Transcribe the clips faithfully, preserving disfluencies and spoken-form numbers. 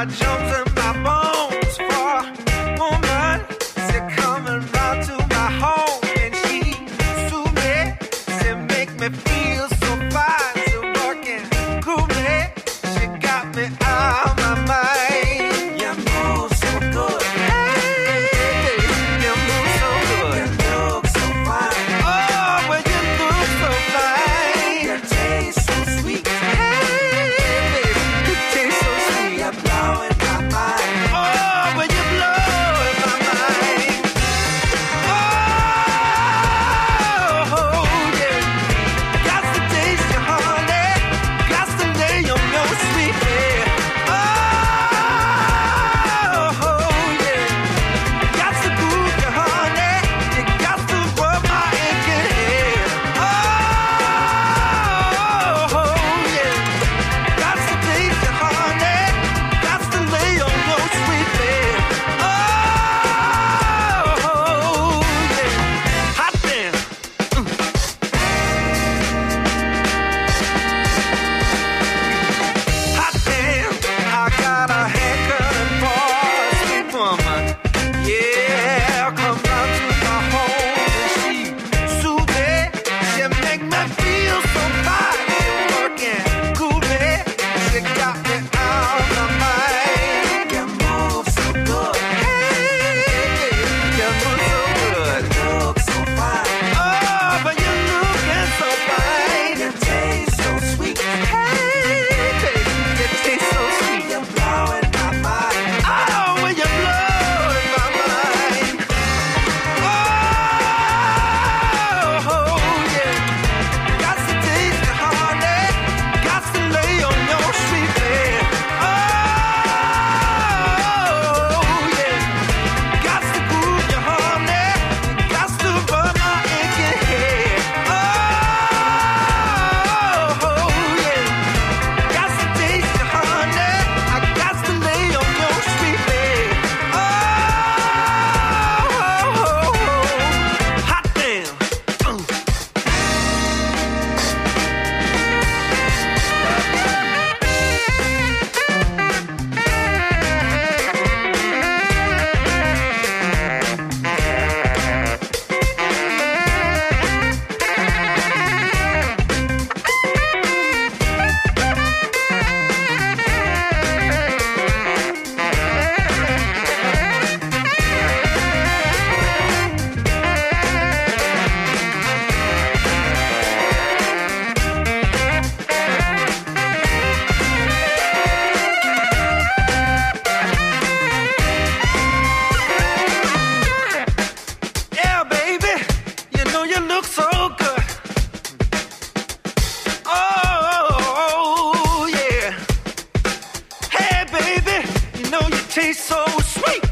taste so sweet.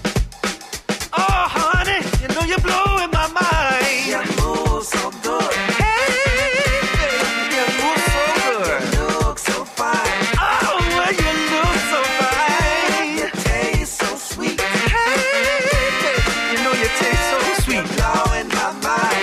Oh, honey, you know you're blowing my mind. You move so good. Hey, baby, you move so good. You look so fine. Oh, well, you look so fine. You taste so sweet. Hey, baby, you know you taste so sweet. You're blowing my mind.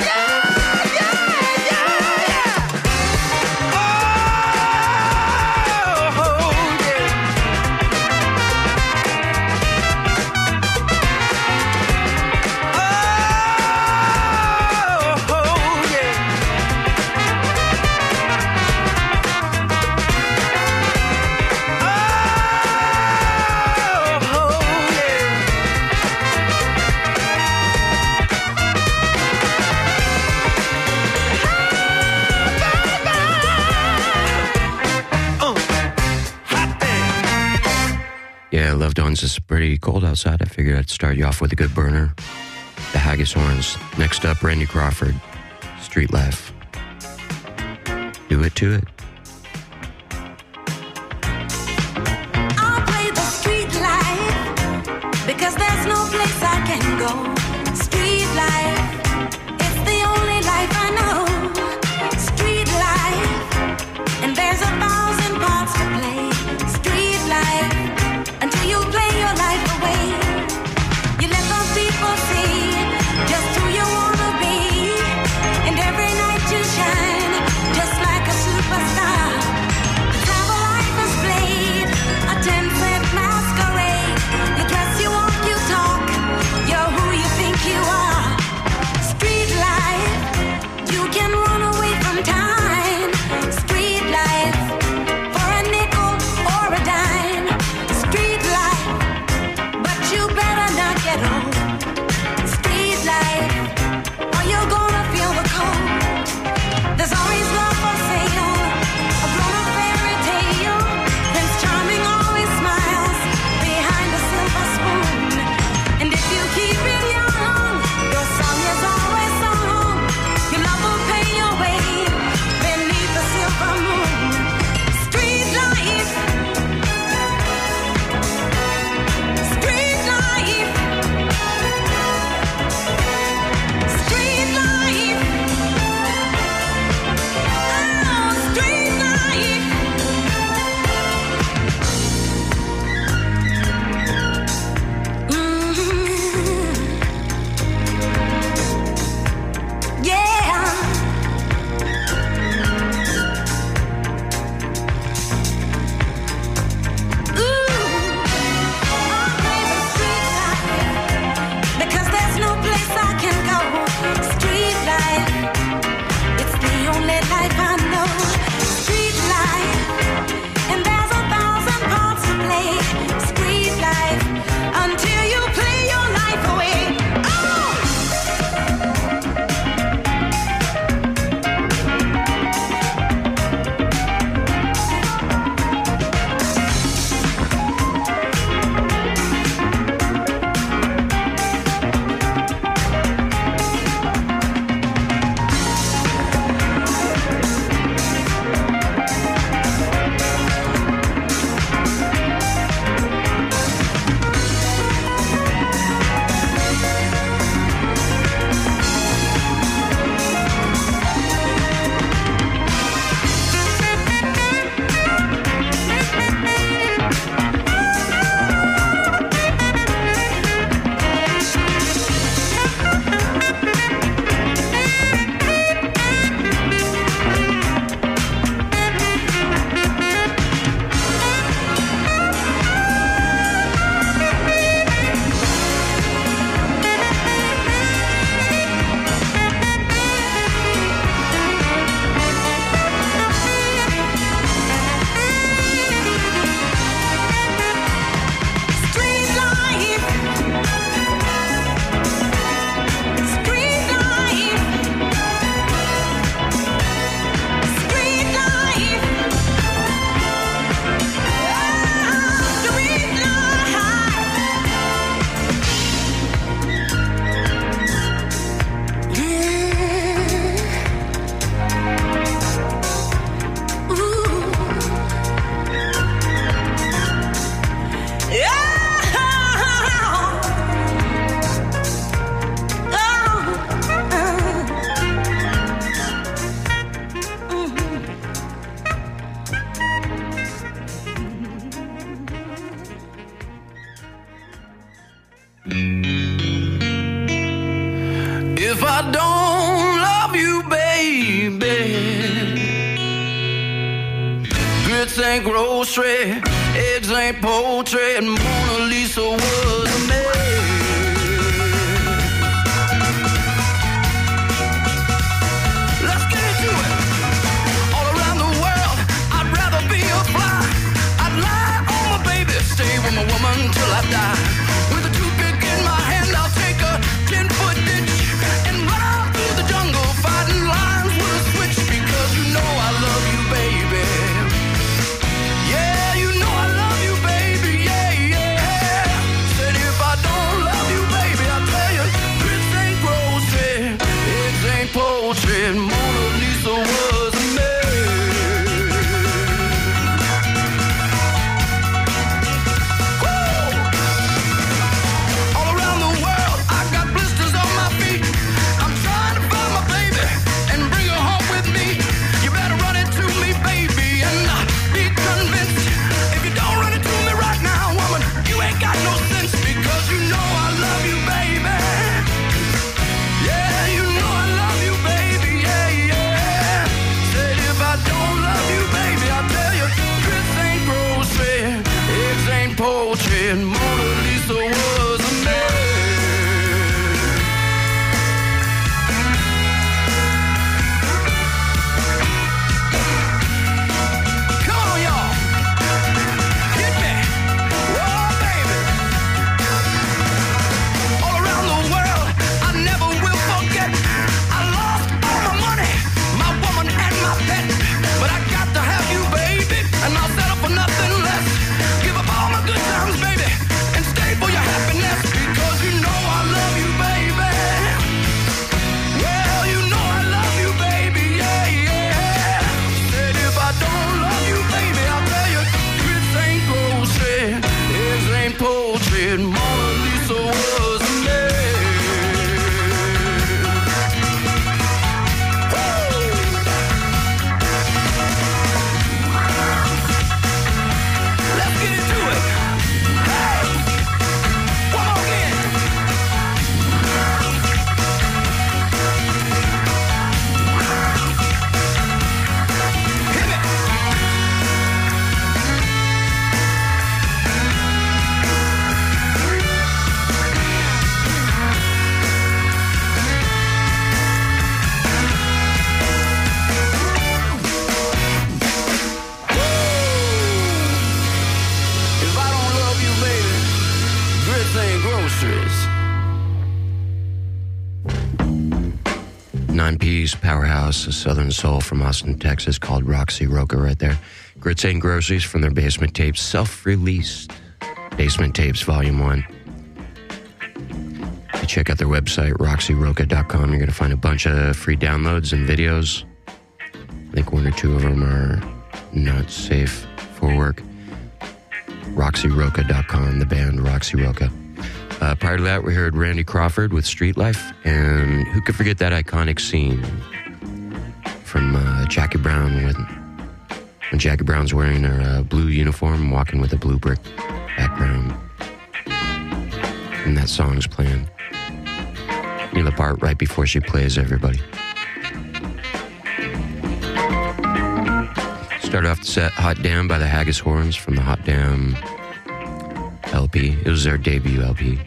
Yeah, Love Dawns is pretty cold outside. I figured I'd start you off with a good burner. The Haggis Horns. Next up, Randy Crawford, Street Life. Do it to it. I'll play the street life because there's no place I can go. Street life, it's the only life I know. Street life, and there's a thousand parts to play. Street life, until you play your life away. You let those people see just who you wanna be, and every night you shine just like a superstar. grits ain't grocery, eggs ain't poultry, and Mona Lisa was a maid. Let's get into it. All around the world, I'd rather be a fly. I'd lie on my baby, stay with my woman till I die. With a toothpick in my hand, I'll take a ten-foot ditch and run out through the jungle, fighting lions with a switch. Because you know I love you, baby. Yeah, you know I love you, baby. Yeah, yeah. Said if I don't love you, baby, I'll tell you, grits ain't grocery, eggs ain't poultry, and Mona Lisa was a maid. And Mona Lisa was a maid. Come on, y'all. Hit me. Oh, baby. All around the world, I never will forget. I lost all my money, my woman and my pet. But I got to have you, baby, and I'll settle for nothing less. Give up all my good times, baby, and stay for your happiness. Because you know I love you, baby. Well, you know I love you, baby, yeah, yeah. Said if I don't love you, baby, I'll tell you, grits ain't grocery, eggs ain't poultry, and Mona Lisa was a maid. Woo! Let's get into it. Hey! One more again. Hit me. If I don't love you, baby, grits ain't groceries. Nine-piece powerhouse of Southern Soul from Austin, Texas, called Roxy Roca right there. Grits Ain't Groceries from their Basement Tapes, self-released Basement Tapes Volume one. You check out their website, roxy roca dot com. You're going to find a bunch of free downloads and videos. I think one or two of them are not safe for work. roxy roca dot com, the band Roxy Roca. Uh, prior to that, we heard Randy Crawford with Street Life, and who could forget that iconic scene from uh, Jackie Brown when, when Jackie Brown's wearing her uh, blue uniform, walking with a blue brick background, and that song's playing. You know, the part right before she plays everybody. Started off the set, Hot Damn by the Haggis Horns from the Hot Damn L P. It was their debut L P.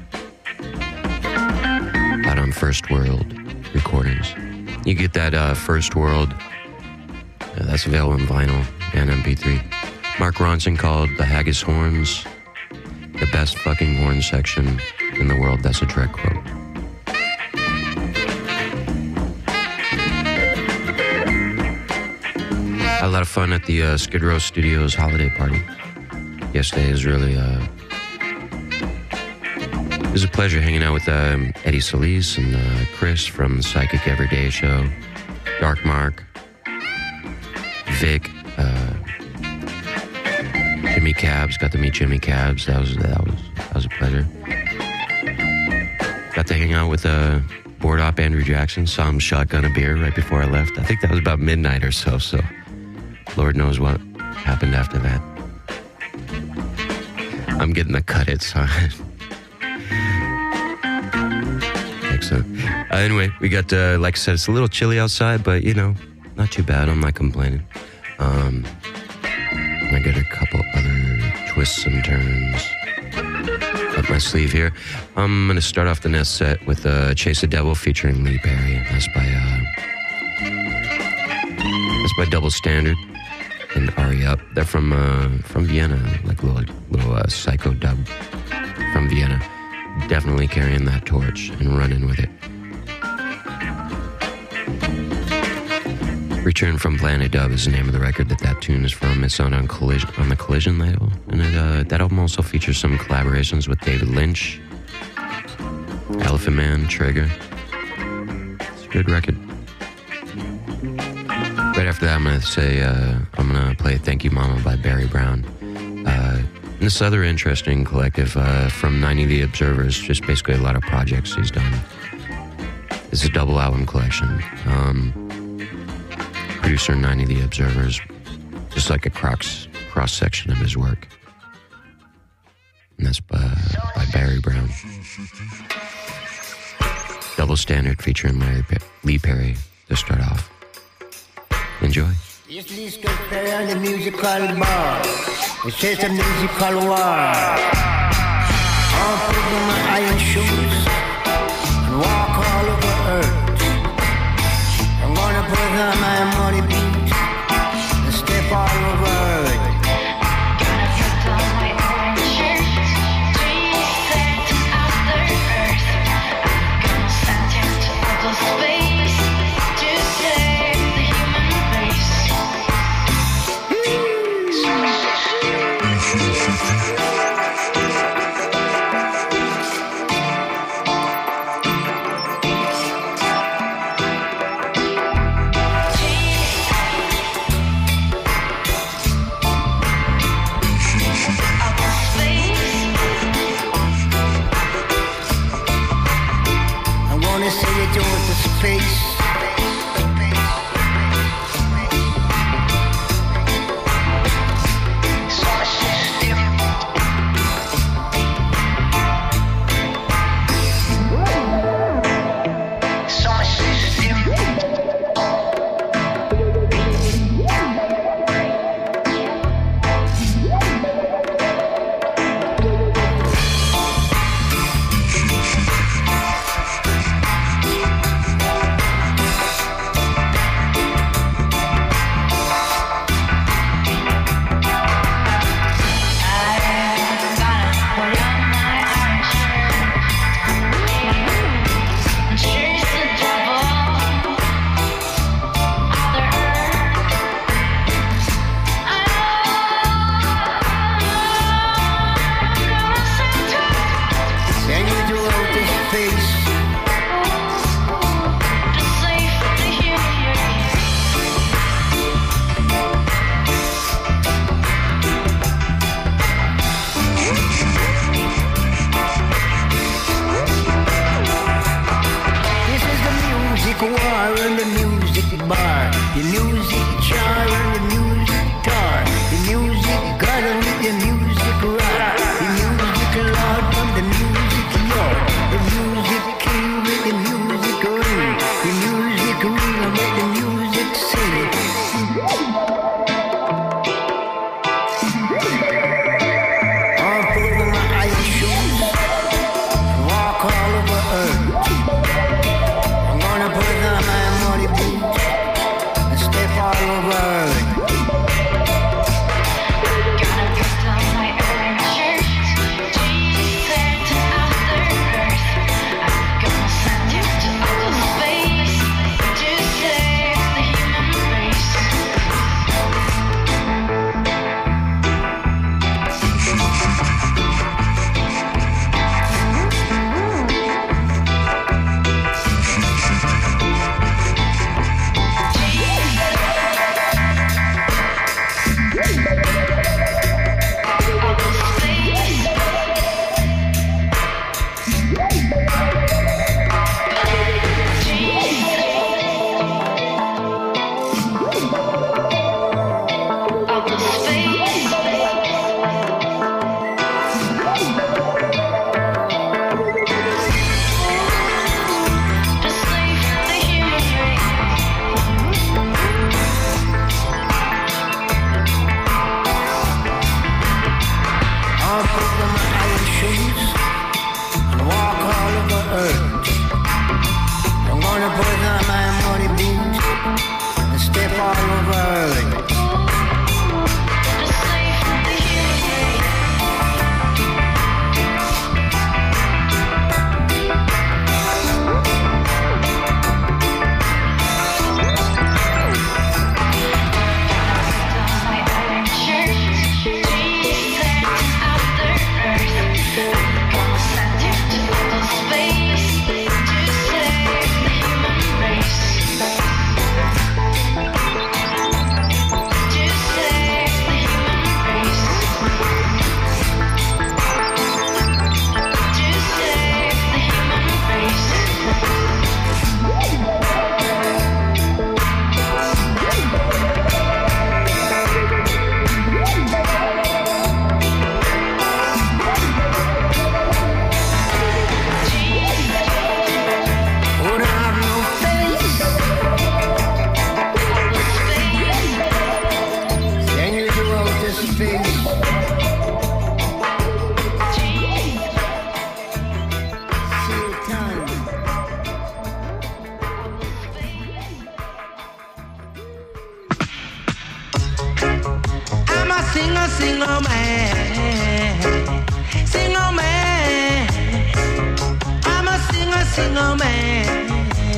Out on First World Recordings. You get that uh, First World, uh, that's available on vinyl and M P three. Mark Ronson called the Haggis Horns the best fucking horn section in the world. That's a direct quote. I had a lot of fun at the uh, Skid Row Studios holiday party. Yesterday is really, uh, it was a pleasure hanging out with um, Eddie Solis and uh, Chris from the Psychic Everyday Show, Dark Mark, Vic, uh, Jimmy Cabs. Got to meet Jimmy Cabs. That was that was that was a pleasure. Got to hang out with uh, board op Andrew Jackson. Saw him shotgun a beer right before I left. I think that was about midnight or so. So, Lord knows what happened after that. I'm getting the cut it sign. Excellent. Uh, anyway, we got, uh, like I said, it's a little chilly outside, but, you know, not too bad. I'm not complaining. Um, I got a couple other twists and turns up my sleeve here. I'm gonna start off the next set with uh, Chase the Devil featuring Lee Perry. That's by uh, that's by Double Standard and Ari Up. They're from uh, from Vienna, like little little uh, psycho dub from Vienna. Definitely carrying that torch and running with it. Return from Planet Dub is the name of the record that that tune is from. It's on on, Collision, on the Collision label. And it, uh, that album also features some collaborations with David Lynch, Elephant Man, Trigger. It's a good record. Right after that, I'm going to say, uh, I'm going to play Thank You Mama by Barry Brown. Uh, and this other interesting collective uh, from ninety The Observers, just basically a lot of projects he's done. It's a double album collection. Um... Producer ninety The Observers, just like a cross cross section of his work, and that's by, by Barry Brown. Double Standard featuring Larry Pe- Lee Perry to start off. Enjoy. It's Lee Perry on the musical bar. It says a musical war. I'll put on my iron shoes and walk all over earth. I'm gonna put on my money boots and step all over it. Gonna put on my orange shirt, reset after earth. I'm gonna send him to outer space to save the human race. put on my iron shoes and walk all over earth. I'm gonna put on my money boots and step all over earth. Single man, single man, I'm a single, single man.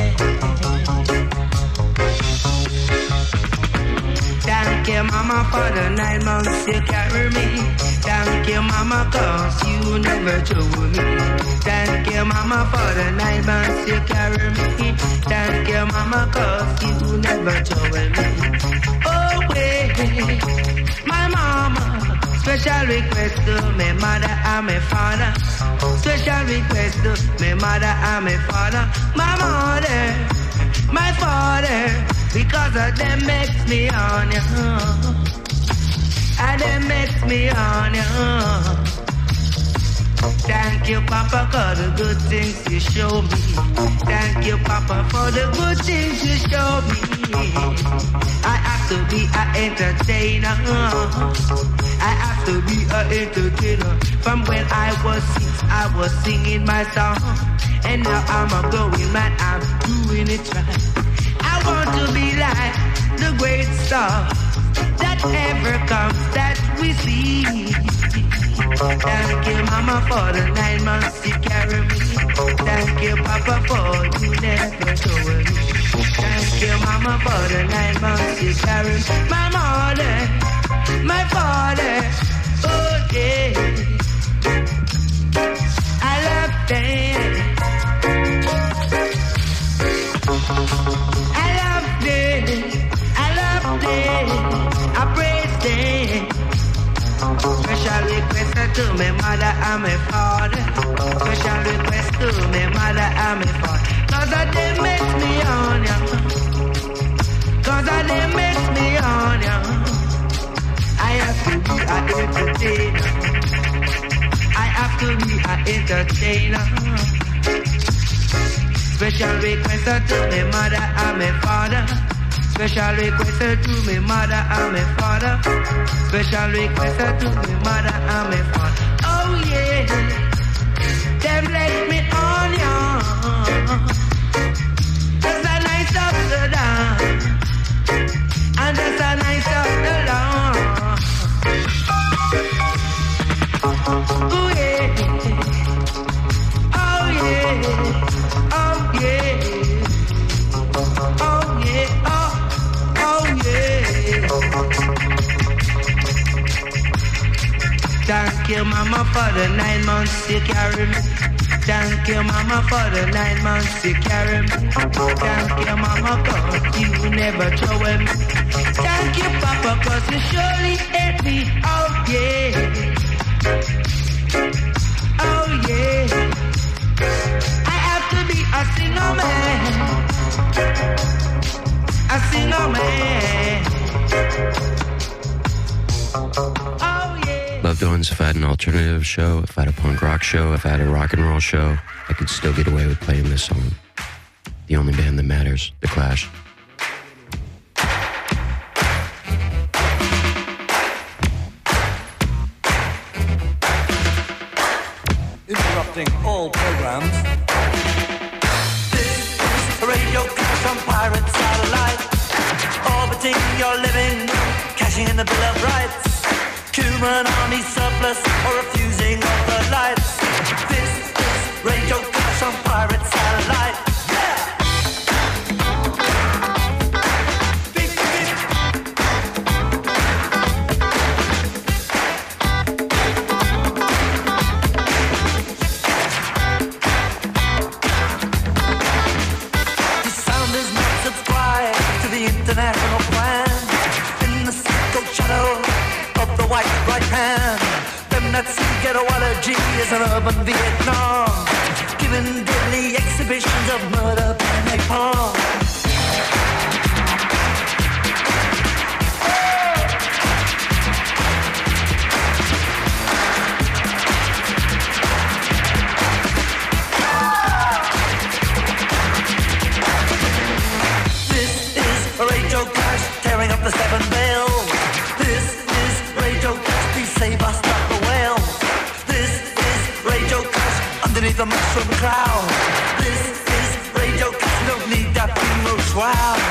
Thank you, mama, for the nine months you carry me. Thank you, mama, cause you never told me. Thank you, mama, for the nine months you carry me. Thank you, mama, cause you never told me. Oh, wait, my mama. Special request to my mother and my father. Special request to my mother and my father. My mother, my father, because of them makes me on you. And them makes me on you. Thank you, Papa, for the good things you show me. Thank you, Papa, for the good things you show me. I have to be an entertainer. I have to be an entertainer. From when I was six, I was singing my song. And now I'm a growing man, I'm doing it right. I want to be like the great star that ever comes that we see. Thank you, mama, for the nine months you carry me. Thank you, papa, for you never showing me. Thank you, mama, for the nine months you carry me. My mother, my father, oh yeah. I love them. I love them. I love them. I praise them. Special request to my mother and my father. Special request to my mother and my father. Cause of them makes me on ya. Cause of them makes me on ya. I have to be an entertainer. I have to be an entertainer. Special request to my mother and my father. Special request to my mother and my father. Special request to my mother and my father. Oh yeah, them let me on ya. That's a nice up the down, and that's a nice up the down. Oh yeah, oh yeah, oh yeah, oh yeah, oh. Thank you, mama, for the nine months you carry me. Thank you, mama, for the nine months you carry me. Thank you, mama, cause you never throw me. Thank you, papa, cause you surely hate me. Oh yeah, oh yeah. I have to be a single man, a single man. Oh yeah. Loved ones, if I had an alternative show, if I had a punk rock show, if I had a rock and roll show, I could still get away with playing this song. The only band that matters, The Clash. all programs. This is Radio Clash on Pirate Satellite. Orbiting your living room, cashing in the Bill of Rights. Human army surplus or refusing of the lights. This is Radio Clash on Pirate Satellite. International plan in the single shadow of the white right hand. Them that see ghettoology is an urban Vietnam, giving deadly exhibitions of murder and napalm. Radio Clash, tearing up the seven veil. This is Radio Clash, please save us, stop the whale. This is Radio Clash, underneath the mushroom cloud. This is Radio Clash, no need that funeral shroud.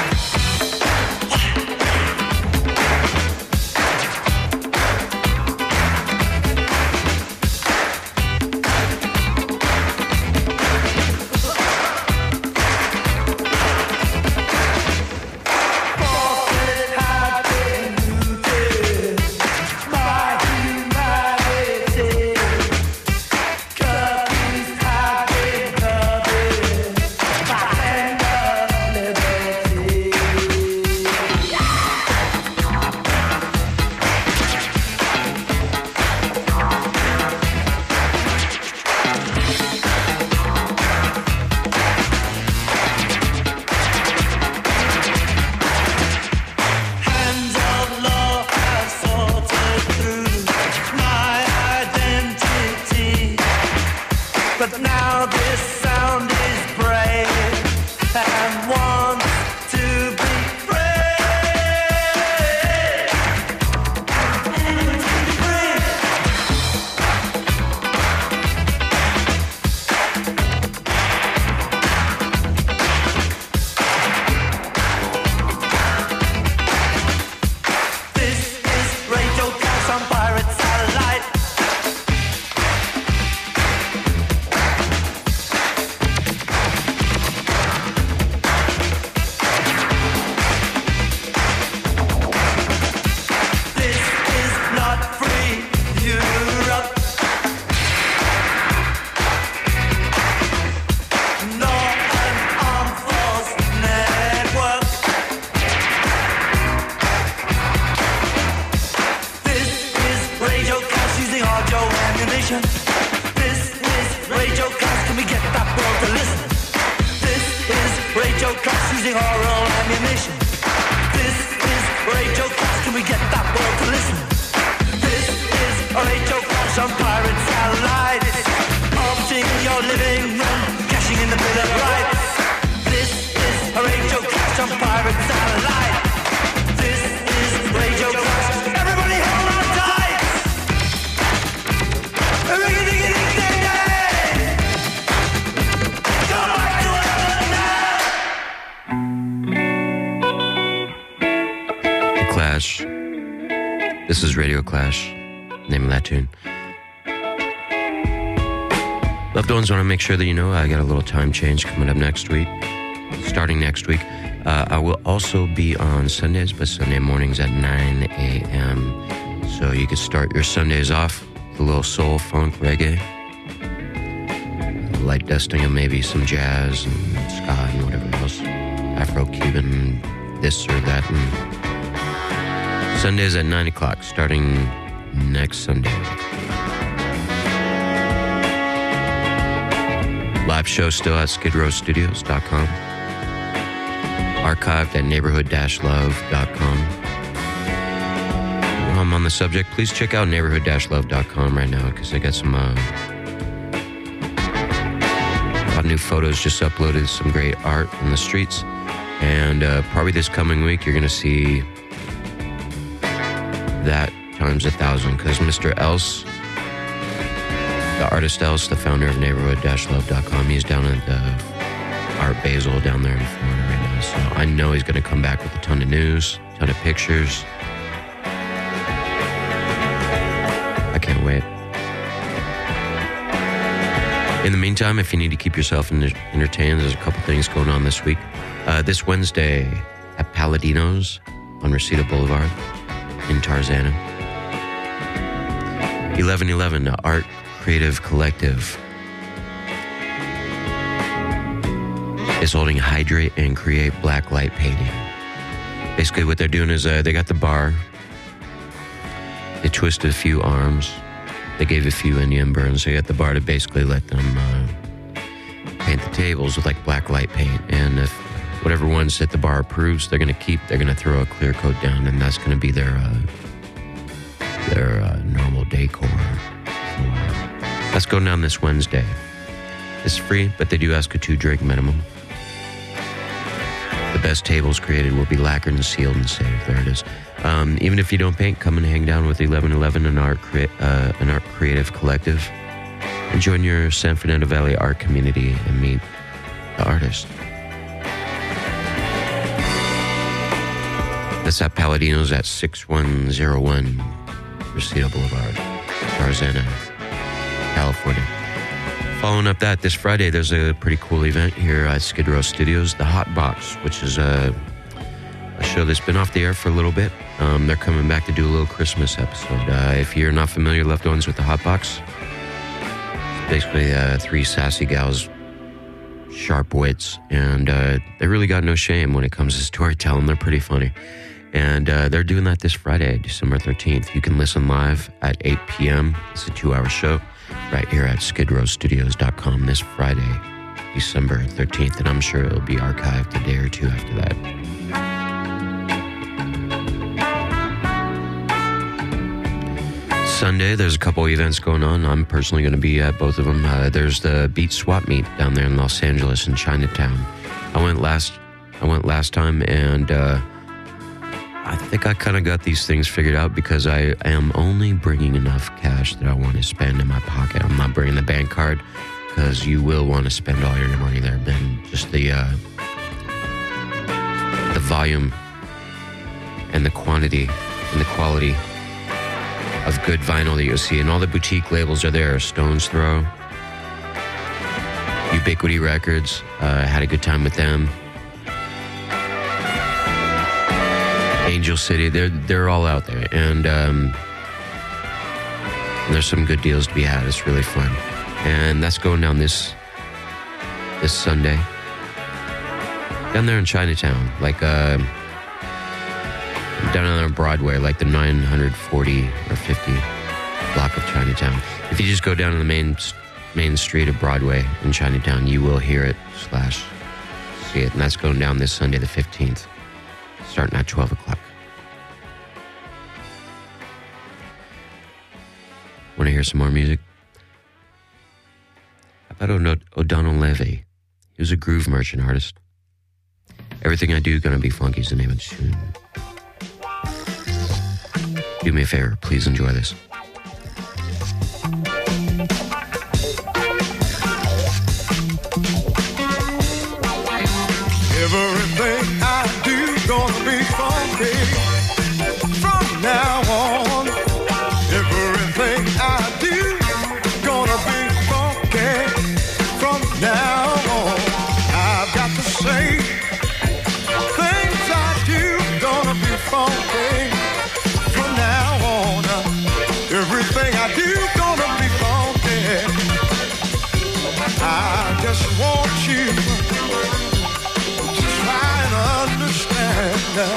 This is Radio Clash, name of that tune. Loved ones, want to make sure that you know I got a little time change coming up next week. Starting next week, uh, I will also be on Sundays, but Sunday mornings at nine a.m. So you can start your Sundays off with a little soul, funk, reggae, light dusting of maybe some jazz and ska and whatever else, Afro-Cuban, this or that, and Sundays at nine o'clock, starting next Sunday. Live show still at skid row studios dot com. Archived at neighborhood dash love dot com. While I'm on the subject, please check out neighborhood dash love dot com right now, because I got some uh, a lot of new photos just uploaded, some great art in the streets. And uh, probably this coming week, you're going to see that times a thousand, because Mister Else The artist Ellis, the founder of neighborhood dash love dot com, he's down at the Art Basel down there in Florida right now. So I know he's going to come back with a ton of news, a ton of pictures. I can't wait. In the meantime, if you need to keep yourself entertained, there's a couple things going on this week. Uh, this Wednesday at Paladinos on Reseda Boulevard in Tarzana. eleven eleven, the Art Creative Collective is holding Hydrate and Create Black Light Painting. Basically what they're doing is uh, they got the bar, they twisted a few arms, they gave a few Indian burns. They got the bar to basically let them uh, paint the tables with like black light paint. And if whatever ones that the bar approves, they're going to keep, they're going to throw a clear coat down, and that's going to be their uh, their uh, normal decor. So, uh, that's going down this Wednesday. It's free, but they do ask a two-drink minimum. The best tables created will be lacquered and sealed and saved. There it is. Um, even if you don't paint, come and hang down with eleven eleven, an art, crea- uh, an art creative collective, and join your San Fernando Valley art community and meet the artist. That's at Paladinos at six one zero one Reseda Boulevard, Tarzana, California. Following up that, this Friday, there's a pretty cool event here at Skid Row Studios, the Hot Box, which is a, a show that's been off the air for a little bit. Um, they're coming back to do a little Christmas episode. Uh, if you're not familiar, loved ones, with the Hot Box, it's basically uh, three sassy gals, sharp wits, and uh, they really got no shame when it comes to storytelling. They're pretty funny. And uh, they're doing that this Friday, December thirteenth. You can listen live at eight p.m. It's a two-hour show right here at skid row studios dot com this Friday, December thirteenth. And I'm sure it'll be archived a day or two after that. Sunday, there's a couple events going on. I'm personally going to be at both of them. Uh, there's the Beat Swap Meet down there in Los Angeles in Chinatown. I went last, I went last time, and uh, I think I kind of got these things figured out because I am only bringing enough cash that I want to spend in my pocket. I'm not bringing the bank card because you will want to spend all your money there. Then just the uh, the volume and the quantity and the quality of good vinyl that you'll see, and all the boutique labels are there. Stone's Throw, Ubiquity Records, uh, had a good time with them. Angel City, they're they're all out there, and um, there's some good deals to be had. It's really fun, and that's going down this this Sunday down there in Chinatown, like uh, down on Broadway, like the nine forty or fifty block of Chinatown. If you just go down to the main main street of Broadway in Chinatown, you will hear it slash see it, and that's going down this Sunday the fifteenth. Starting at twelve o'clock. Want to hear some more music? How about O'D- O'Donnell Levy? He was a groove merchant artist. Everything I Do Gonna Be Funky is the name of the tune. Do me a favor, please enjoy this. Everything I do gonna be funky from now on. Everything I do gonna be funky from now on. I've got to say, things I do gonna be funky from now on. Everything I do gonna be funky. I just want you understand.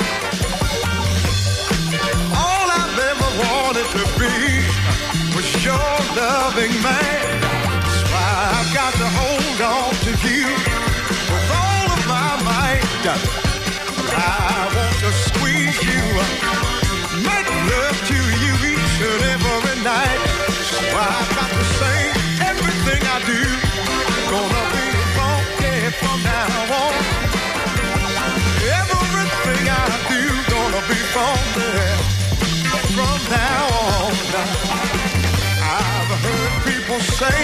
All I've ever wanted to be was your loving man. That's why I've got to hold on to you with all of my might. I want to squeeze you, make love to you each and every night. So I've got to say, everything I do gonna be funky from now on. Everything I do gonna be funky from now on. I've heard people gonna say,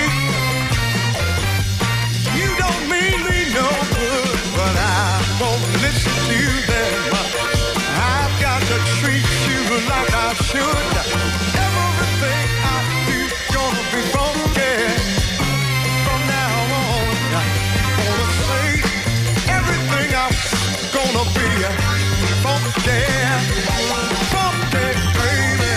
you don't mean me no good, but I won't listen to them. I've got to treat you like I should. Everything I do gonna be funky from now on. Gonna say everything I'm gonna be funky, funky, baby.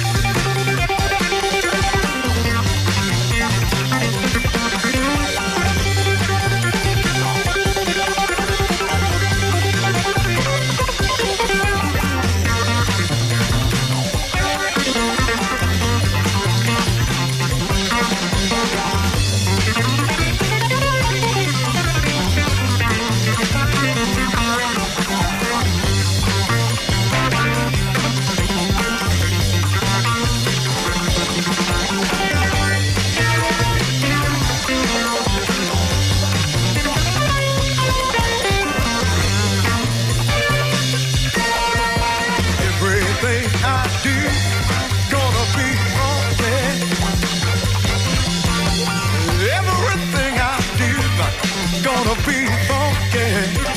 Everything I do gonna be funky. Everything I do gonna be funky.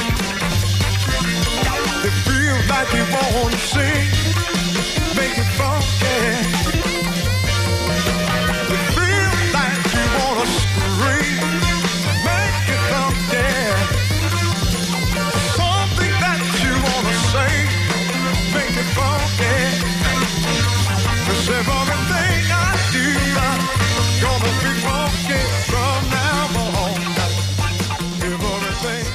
It feels like you wanna sing, make it funky. It feels like you wanna scream, make it funky. Something that you wanna say, make it funky. 'Cause everything I do gonna be funky from now on. Everything.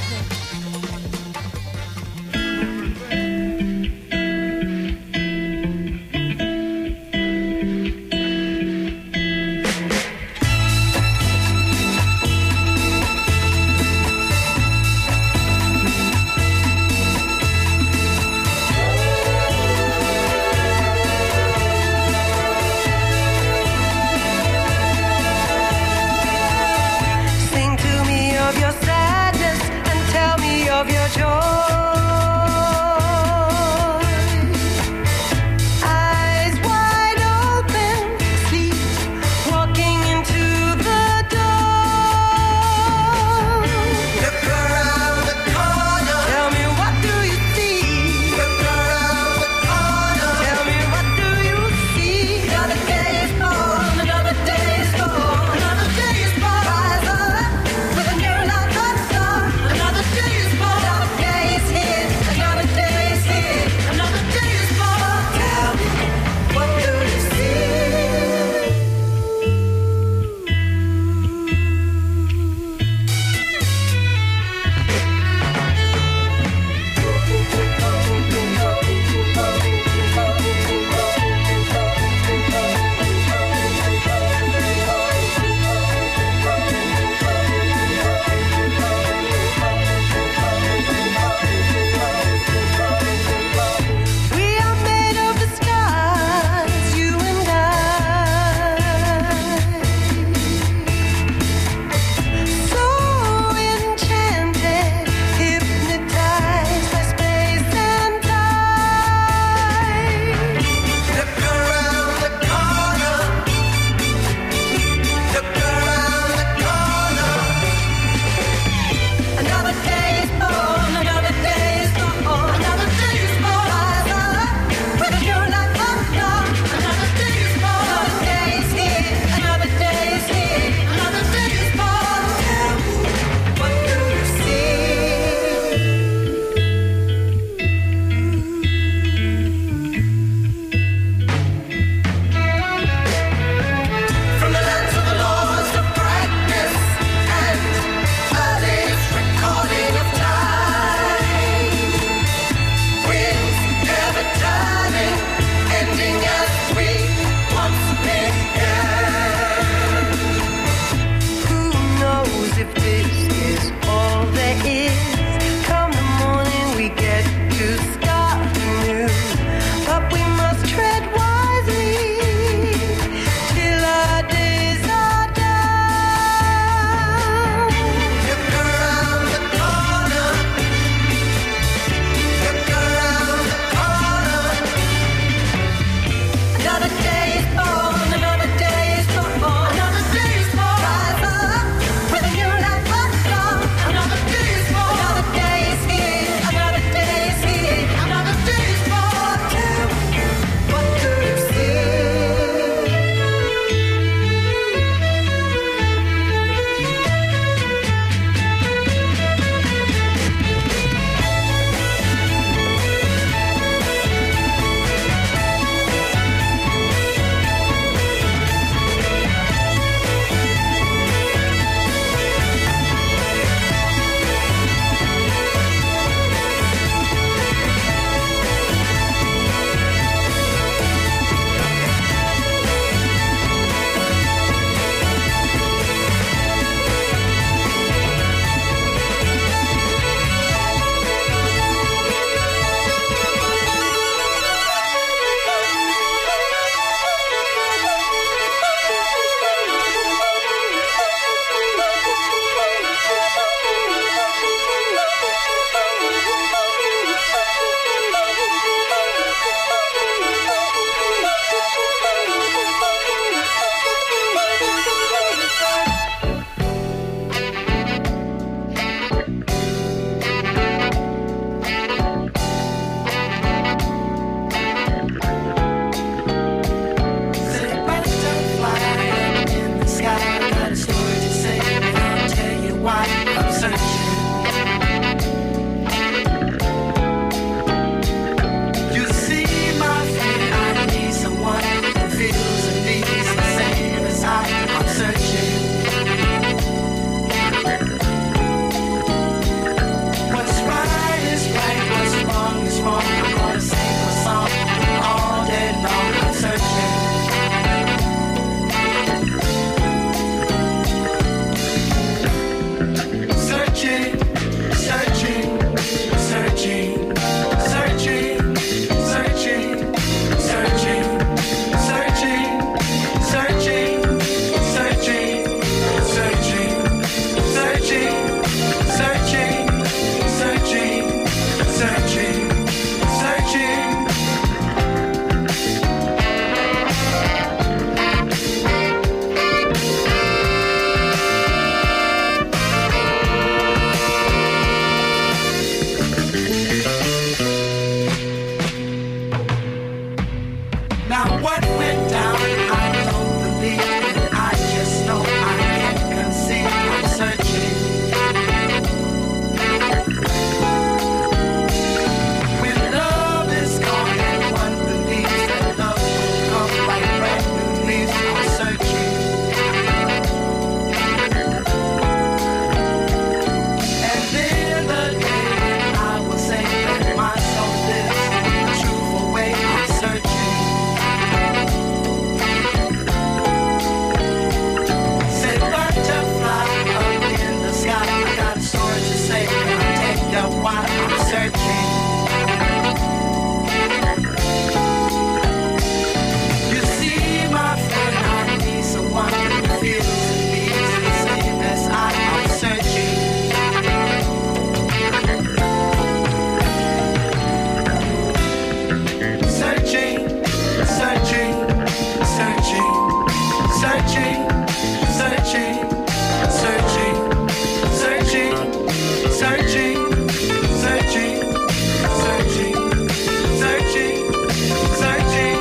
searching, searching, searching, searching, searching, searching, searching, searching, searching,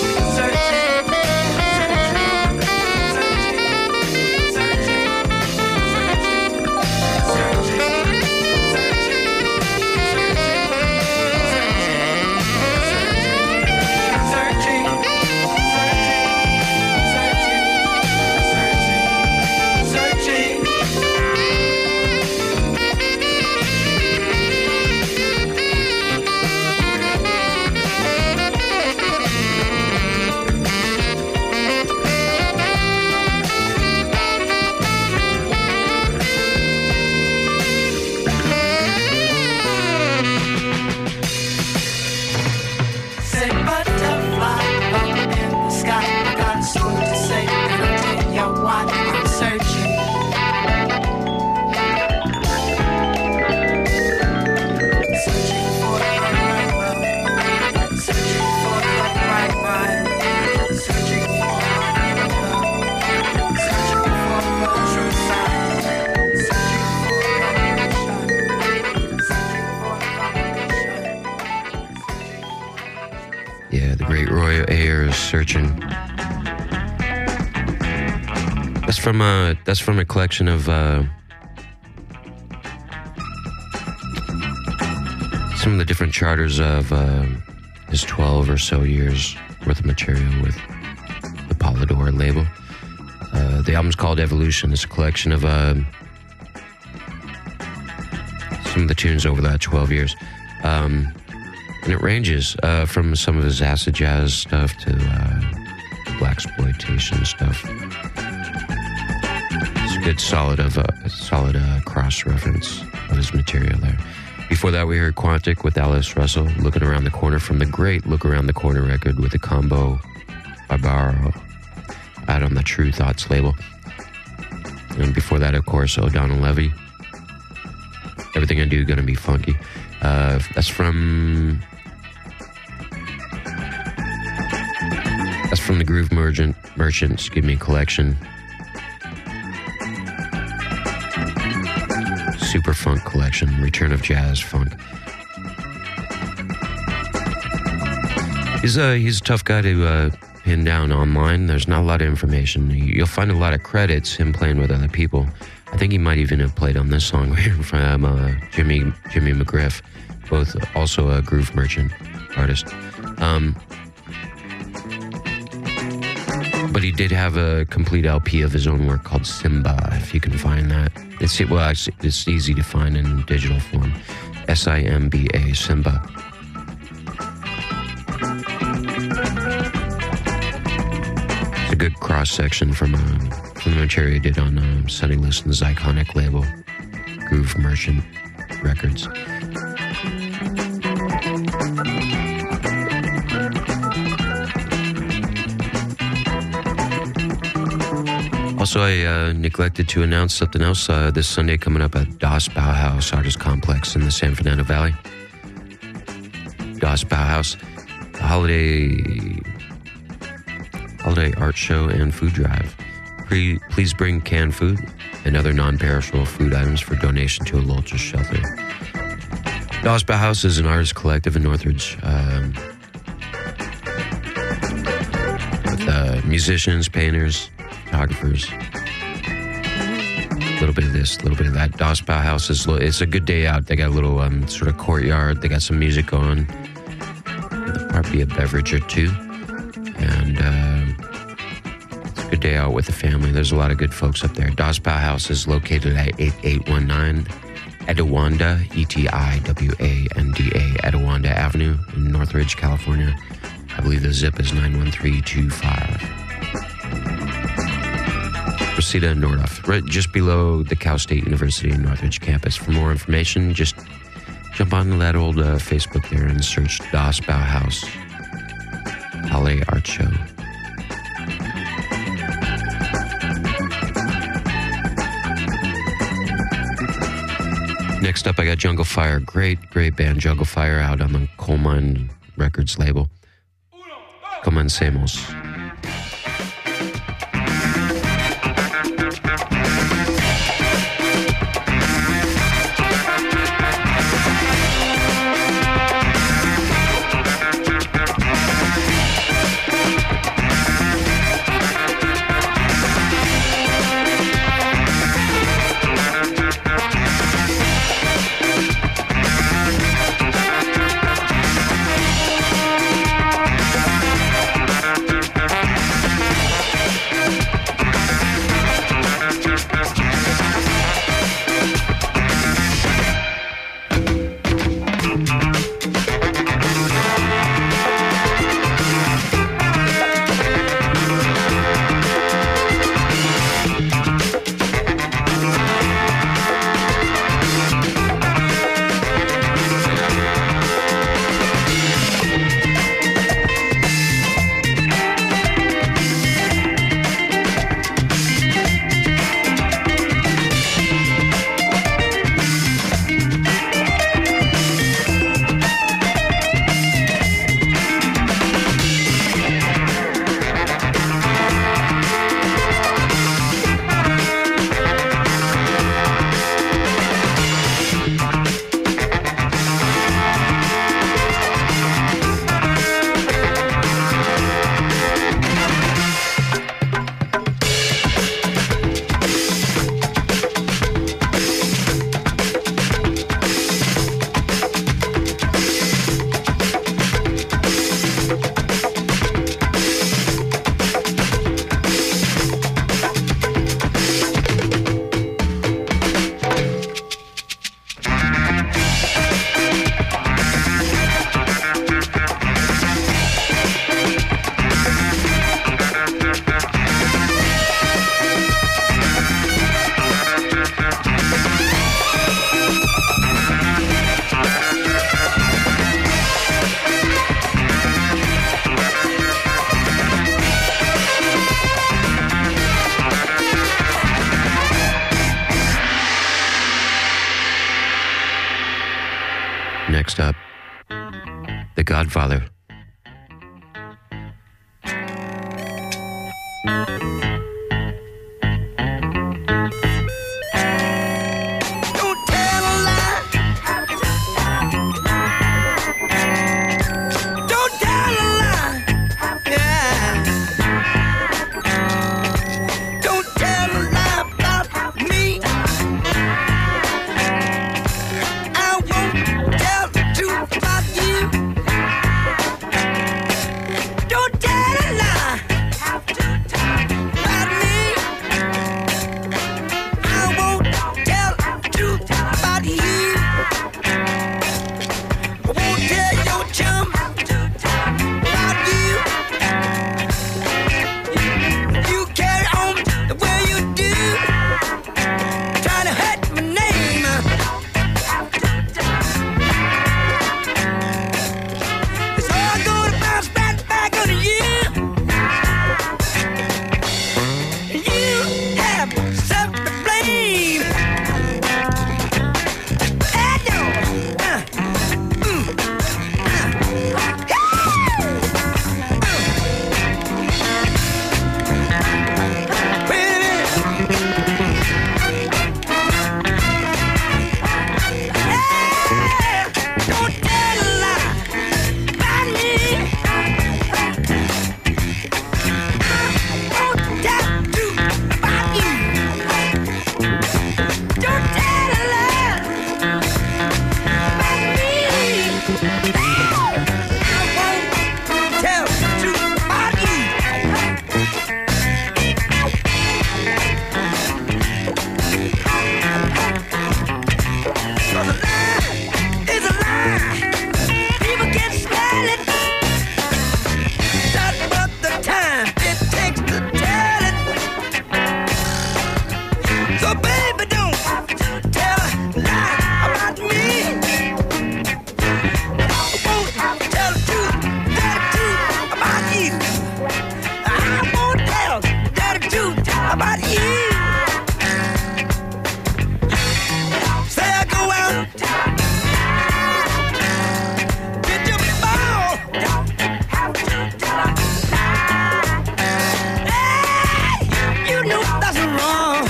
Searching. That's from a that's from a collection of uh, some of the different charters of uh, his twelve or so years worth of material with the Polydor label. Uh, the album's called Evolution. It's a collection of uh, some of the tunes over that twelve years. Um, And it ranges uh, from some of his acid jazz stuff to uh, blaxploitation stuff. It's a good solid of uh, solid uh, cross reference of his material there. Before that, we heard Quantic with Alice Russell, Looking Around the Corner, from the great Look Around the Corner record with the combo Barbaro out on the True Thoughts label. And before that, of course, O'Donnell Levy, Everything I Do Gonna Be Funky. Uh, that's from that's from the Groove Merchant, Merchant, excuse me, collection. Super Funk collection, Return of Jazz Funk. He's a he's a tough guy to uh, pin down online. There's not a lot of information. You'll find a lot of credits, him playing with other people. I think he might even have played on this song from uh, Jimmy Jimmy McGriff, both also a Groove Merchant artist. Um, but he did have a complete L P of his own work called Simba, if you can find that. It's well, it's, it's easy to find in digital form. S I M B A, Simba. It's a good cross section from um, from the material he did on um, Sonny Liston's iconic label, Groove Merchant Records. Also, I uh, neglected to announce something else uh, this Sunday coming up at Das Bauhaus Artist Complex in the San Fernando Valley. Das Bauhaus, the holiday, holiday art show and food drive. Pre- please bring canned food and other non-perishable food items for donation to a local shelter. Das Bauhaus is an artist collective in Northridge um, with uh, musicians, painters, photographers. A little bit of this, a little bit of that. Das Bauhaus is it's a good day out. They got a little um, sort of courtyard. They got some music going. There'll probably be a beverage or two. And uh, it's a good day out with the family. There's a lot of good folks up there. Das Bauhaus is located at eighty-eight nineteen Etiwanda, E T I W A N D A, Etiwanda Avenue in Northridge, California. I believe the zip is nine one three two five. Reseda Nordhoff, right just below the Cal State University in Northridge campus. For more information, just jump on that old uh, Facebook there and search Das Bauhaus Holiday Art Show. Next up, I got Jungle Fire. Great, great band, Jungle Fire, out on the Coal Mine Records label. Comencemos. Next up, The Godfather. Don't tell a lie. Don't tell a lie. Yeah. Don't tell a lie about me. I won't tell the truth about you. Don't tell a lie about me. I won't tell the truth about you. I won't tell your chum about you. You carry on the way you do, trying to hurt my name. It's all gonna bounce right back on you. You have self to blame. I don't. Uh, mm, uh, uh. Wait a minute. Hey, don't tell a lie about me. Don't tell the truth about you. Don't tell a lie about me. I won't tell the truth about you. Cause a lie is a lie. People can smell it. Not but the time it takes to tell it. So baby, don't tell a lie about me. I won't tell the truth, the truth about you. I won't tell the truth about you. Say I go out, get your ball. Hey, you know that's wrong.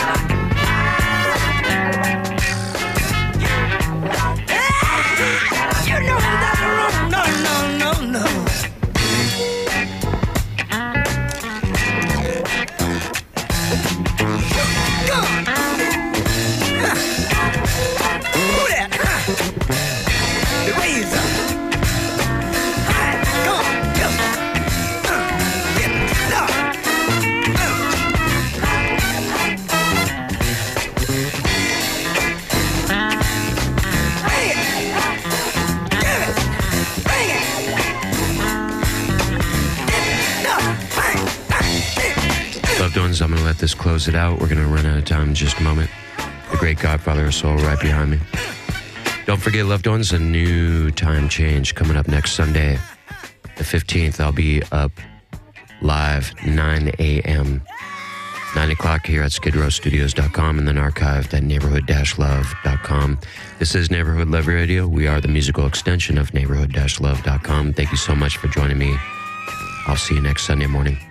Hey, you know that's wrong. No, no, no, no. Go on. Who that? The razor. Hi, go on. Go. Uh, get up. Bring it. Give it. Bring it. Get up. Bang, bang, get it. Loved ones, I'm going to let this close it out. We're going to run out of time in just a moment. The great Godfather of Soul right behind me. Don't forget, loved ones, a new time change coming up next Sunday, the fifteenth. I'll be up live nine a.m., nine o'clock here at skid row studios dot com and then archived at neighborhood dash love dot com. This is Neighborhood Love Radio. We are the musical extension of neighborhood dash love dot com. Thank you so much for joining me. I'll see you next Sunday morning.